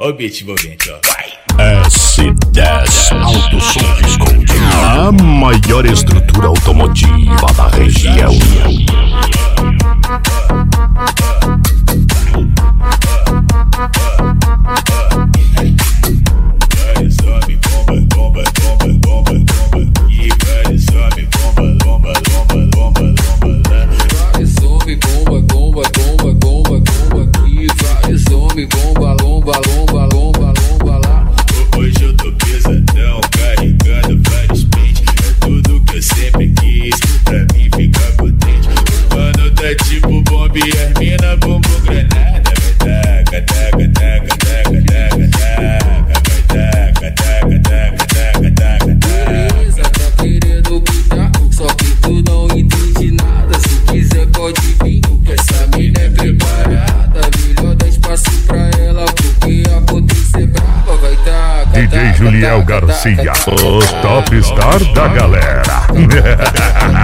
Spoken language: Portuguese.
Ó o beat envolvente, ó. S10 Auto Som Visconde, a maior estrutura automotiva da região. Hoje eu tô pesadão, carregando vários pentes. É tudo que eu sempre quis, pra mim ficar potente. Mano, tá tipo bomba e as mina bumbum granada. Vai taca, taca, taca, taca, taca, taca. Vai taca, taca, taca, taca, taca, taca. Beleza, tá querendo gritar, só que tu não entende nada. Se quiser pode vir, que essa mina é preparada. Melhor dar espaço pra ela, porque a potência é brava. Vai taca, DJ Juliel Garcia, os top star da galera.